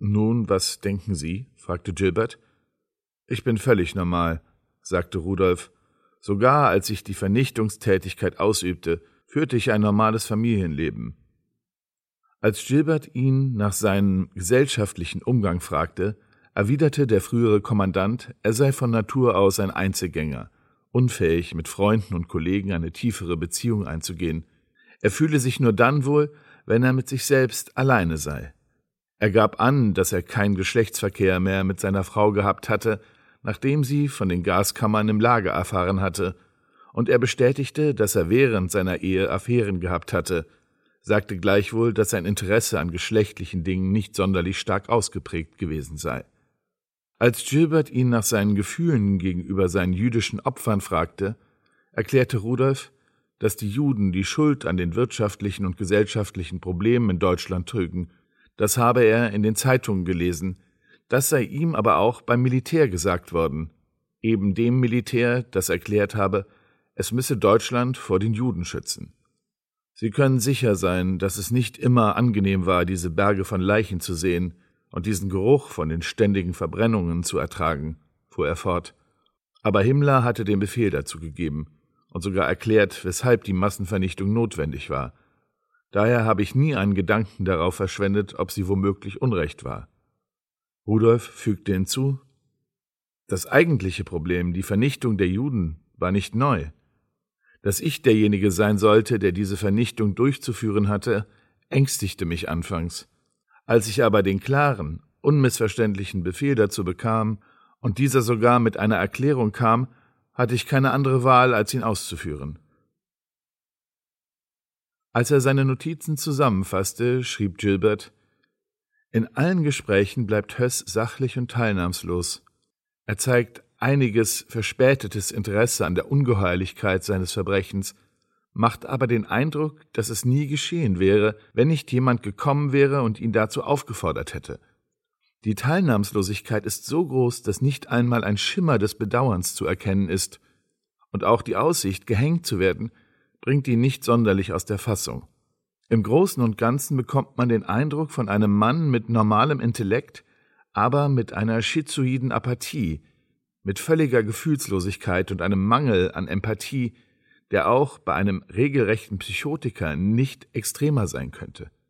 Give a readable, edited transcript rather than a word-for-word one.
»Nun, was denken Sie?« fragte Gilbert. »Ich bin völlig normal«, sagte Rudolf. »Sogar als ich die Vernichtungstätigkeit ausübte, führte ich ein normales Familienleben.« Als Gilbert ihn nach seinem gesellschaftlichen Umgang fragte, erwiderte der frühere Kommandant, er sei von Natur aus ein Einzelgänger, unfähig, mit Freunden und Kollegen eine tiefere Beziehung einzugehen. Er fühle sich nur dann wohl, wenn er mit sich selbst alleine sei. Er gab an, dass er keinen Geschlechtsverkehr mehr mit seiner Frau gehabt hatte, nachdem sie von den Gaskammern im Lager erfahren hatte, und er bestätigte, dass er während seiner Ehe Affären gehabt hatte, sagte gleichwohl, dass sein Interesse an geschlechtlichen Dingen nicht sonderlich stark ausgeprägt gewesen sei. Als Gilbert ihn nach seinen Gefühlen gegenüber seinen jüdischen Opfern fragte, erklärte Rudolf, dass die Juden die Schuld an den wirtschaftlichen und gesellschaftlichen Problemen in Deutschland trügen. Das habe er in den Zeitungen gelesen, das sei ihm aber auch beim Militär gesagt worden, eben dem Militär, das erklärt habe, es müsse Deutschland vor den Juden schützen. Sie können sicher sein, dass es nicht immer angenehm war, diese Berge von Leichen zu sehen und diesen Geruch von den ständigen Verbrennungen zu ertragen, fuhr er fort. Aber Himmler hatte den Befehl dazu gegeben und sogar erklärt, weshalb die Massenvernichtung notwendig war. Daher habe ich nie einen Gedanken darauf verschwendet, ob sie womöglich Unrecht war. Rudolf fügte hinzu, das eigentliche Problem, die Vernichtung der Juden, war nicht neu. Dass ich derjenige sein sollte, der diese Vernichtung durchzuführen hatte, ängstigte mich anfangs. Als ich aber den klaren, unmissverständlichen Befehl dazu bekam und dieser sogar mit einer Erklärung kam, hatte ich keine andere Wahl, als ihn auszuführen. Als er seine Notizen zusammenfasste, schrieb Gilbert, in allen Gesprächen bleibt Höss sachlich und teilnahmslos. Er zeigt einiges verspätetes Interesse an der Ungeheuerlichkeit seines Verbrechens, macht aber den Eindruck, dass es nie geschehen wäre, wenn nicht jemand gekommen wäre und ihn dazu aufgefordert hätte. Die Teilnahmslosigkeit ist so groß, dass nicht einmal ein Schimmer des Bedauerns zu erkennen ist, und auch die Aussicht, gehängt zu werden, bringt ihn nicht sonderlich aus der Fassung. Im Großen und Ganzen bekommt man den Eindruck von einem Mann mit normalem Intellekt, aber mit einer schizoiden Apathie, mit völliger Gefühlslosigkeit und einem Mangel an Empathie, der auch bei einem regelrechten Psychotiker nicht extremer sein könnte.